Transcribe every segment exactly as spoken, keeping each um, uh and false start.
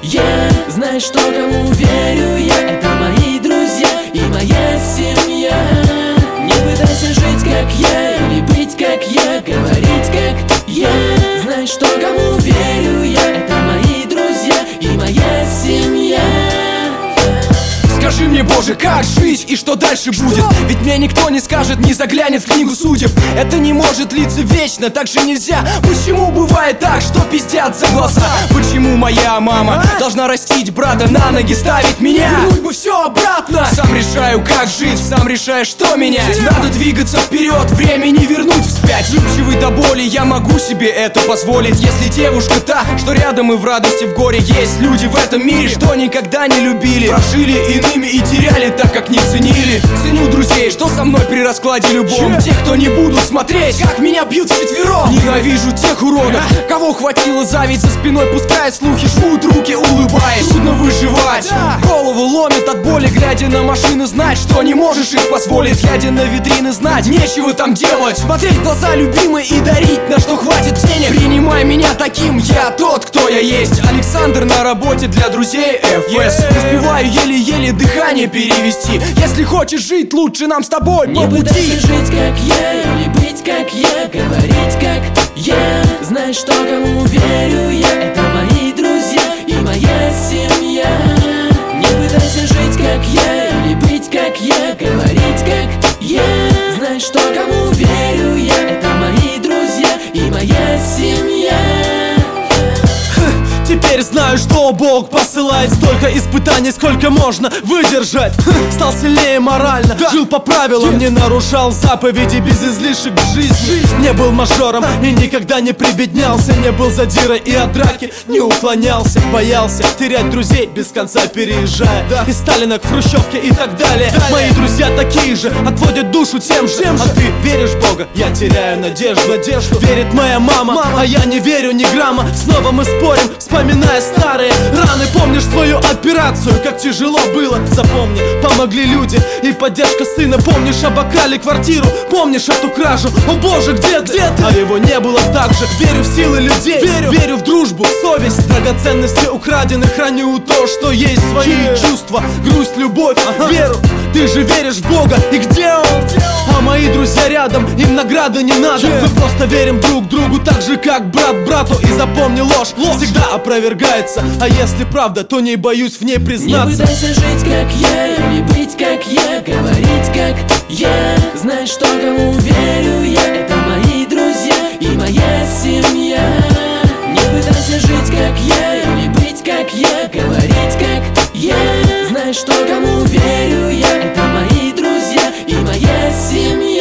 я. Знаешь, что кому верю я? Это мои друзья и моя семья. Не пытайся жить как я или быть как я, говорить как я. Знаешь, что кому верю я? Это мои друзья и моя семья. Скажи мне, Боже, как жить и что дальше будет? Ведь мне никто не скажет, не заглянет в книгу судеб. Это не может длиться вечно, так же нельзя. Почему бывает так, что пиздят за глаза? Почему моя мама должна растить брата, на ноги ставить меня? Вернуть бы все обратно. Сам решаю, как жить, сам решаю, что менять. Надо двигаться вперед, время не вернуть вспять. Живчивый до боли, я могу себе это позволить. Если девушка та, что рядом и в радости, в горе. Есть люди в этом мире, что никогда не любили, прожили иными и теряли, так как не ценили. Ценю друзей, что со мной при раскладе любом. Тех, кто не будут смотреть, как меня бьют вчетвером. Ненавижу тех уродов, кого хватило зависть за спиной, пускай слухи жмут руки, улыбаясь. Трудно выживать, голову ломит от боли, глядя на машины, знать, что не можешь их позволить. Глядя на витрины, знать, нечего там делать. Смотреть в глаза любимой и дарить, на что хватит денег. Принимай меня таким, я тот, кто я есть. Александр на работе для друзей эф эс. Успеваю еле-еле дыхание перевести. Если хочешь жить, лучше нам с тобой по Не пути. пытайся жить как я или быть как я, говорить как я. Знаешь, что кому верю я? Это мои друзья и моя семья. Не пытайся жить как я или быть как я, говорить как я. Знаешь, что кому верю я? Это мои друзья и моя семья. Теперь знаю, что Бог посылает столько испытаний, сколько можно выдержать. Стал сильнее морально, да. Жил по правилам, yeah. Не нарушал заповеди без излишек в жизни. Не был мажором и никогда не прибеднялся. Не был задирой и от драки не уклонялся. Боялся терять друзей, без конца переезжая, да. Из Сталина к Хрущевке и так далее, далее. Мои друзья такие же, отводят душу тем же. Тем же. А ты веришь в Бога? Я теряю надежду, надежду. Верит моя мама, мама, а я не верю ни грамма. Снова мы спорим, вспоминая старые раны. Помнишь свою операцию, как тяжело было? Запомни, помогли люди и поддержка сына. Помнишь, обокрали квартиру, помнишь эту кражу? О боже, где ты? Где ты? А его не было так же. Верю в силы людей, верю, верю в дружбу, совесть. Драгоценности украдены, храню то, что есть. Свои yeah. чувства, грусть, любовь, ага. Веру. Ты же веришь в Бога, и где он? А мои друзья рядом, им награды не надо, yeah. Мы просто верим друг другу так же, как брат брату. И запомни, ложь, ложь всегда опровергается. А если правда, то не боюсь в ней признаться. Не пытайся жить как я или быть как я, говорить как я. Знаешь, что кому верю я? Это мои друзья и моя семья. Не пытайся жить как я или быть как я, говорить как я. Знаешь, что кому верю я? Это мои друзья и моя семья.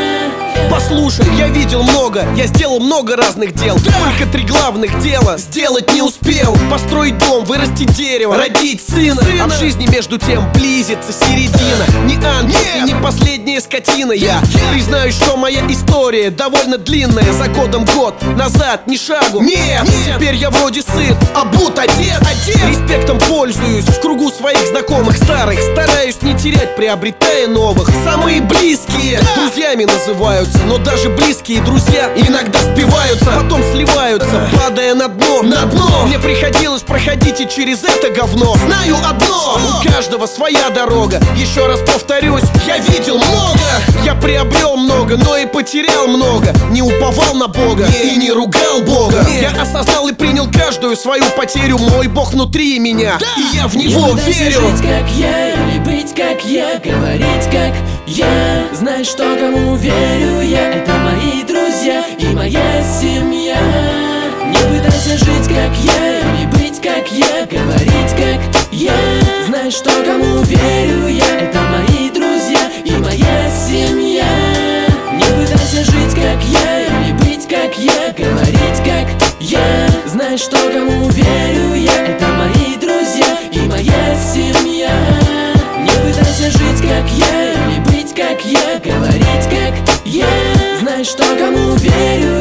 Послушай, я видел много, я сделал много разных дел, да. Только три главных дела сделать не успел. Построить дом, вырастить дерево, родить сына, сына. А в жизни между тем близится середина. Не ангел yeah. и не последняя скотина я yeah. Признаюсь, что моя история довольно длинная. За годом год, назад ни шагу. Нет, Нет. Теперь я вроде сын, обут одет, одет. Респектом пользуюсь в кругу своих знакомых старых. Стараюсь не терять, приобретая новых. Самые близкие да. друзьями называются. Но даже близкие друзья иногда сбиваются, потом сливаются, падая на дно, на дно. Мне приходилось проходить и через это говно. Знаю одно, у каждого своя дорога. Еще раз повторюсь, я видел много. Я приобрел много, но и потерял много. Не уповал на Бога и не ругал Бога. Я осознал и принял каждую свою потерю. Мой Бог внутри меня, и я в Него не верю. Жить как я или быть как я, говорить как я. Знаешь, что кому верю я? Это мои друзья и моя семья. Не пытайся жить как я или быть как я, говорить как я. Знаешь, что кому верю я? Это мои друзья и моя семья. Не пытайся жить как я или быть как я, говорить как я. Знаешь, что кому верю я? Это мои друзья и моя семья. Не пытайся жить как я или быть как я, говорить как я. Знаешь, что кому верю